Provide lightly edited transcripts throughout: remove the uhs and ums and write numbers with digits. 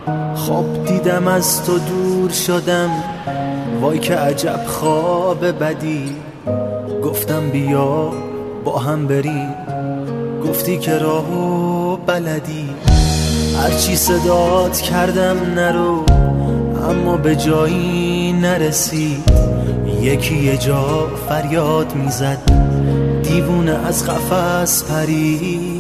خواب دیدم از تو دور شدم، وای که عجب خواب بدی. گفتم بیا با هم بریم، گفتی که راهو بلدی. هرچی صدات کردم نرو، اما به جایی نرسید. یکی یه جا فریاد میزد، دیوونه از قفس پرید.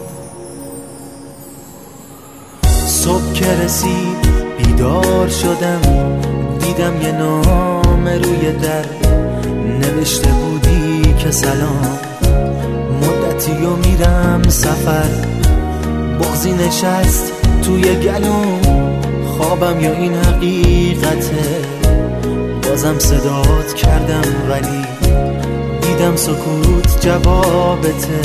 صبح که رسید بیدار شدم، دیدم یه نامه روی در، نوشته بودی که سلام، مدتی و میرم سفر. بغضی نشست توی گلوم، خوابم یا این حقیقته. بازم صدات کردم ولی دیدم سکوت جوابته.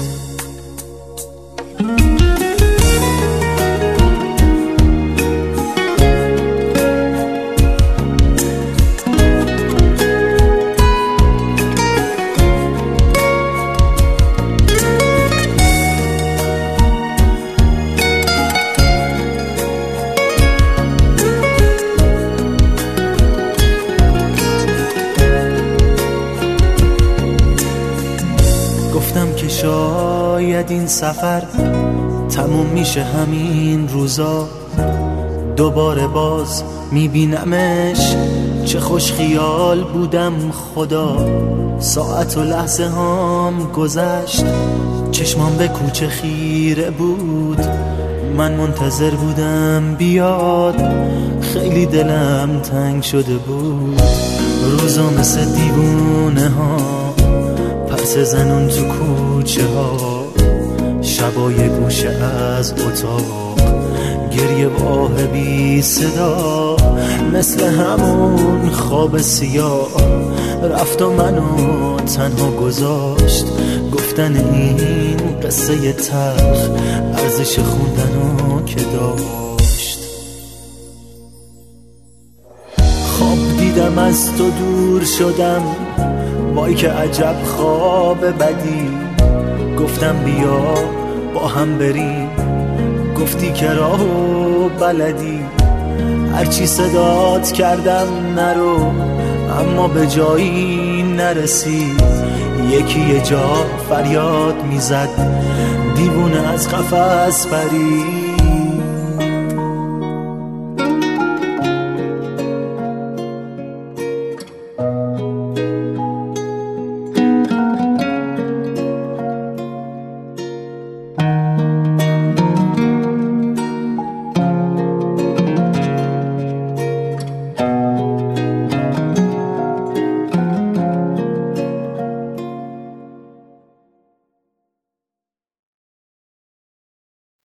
گفتم که شاید این سفر تموم میشه همین روزا، دوباره باز میبینمش. چه خوش خیال بودم خدا، ساعت و لحظه هام گذشت. چشمام به کوچه خیره بود، من منتظر بودم بیاد. خیلی دلم تنگ شده بود، روزا مثل دیوونه ها پرس زنون تو کوچه ها. شبای گوشه از اتاق، گریه و آه بی صدا، مثل همون خواب سیاه. رفت و منو تنها گذاشت، گفتن این قصه تلخ ارزش خوندنو که داشت. خواب دیدم از تو دور شدم، وای که عجب خواب بدی. گفتم بیا با هم بریم، گفتی که راهو بلدی. هرچی صدات کردم نرو، اما به جایی نرسید. یکی یه جا فریاد میزد، دیوونه از قفس پرید.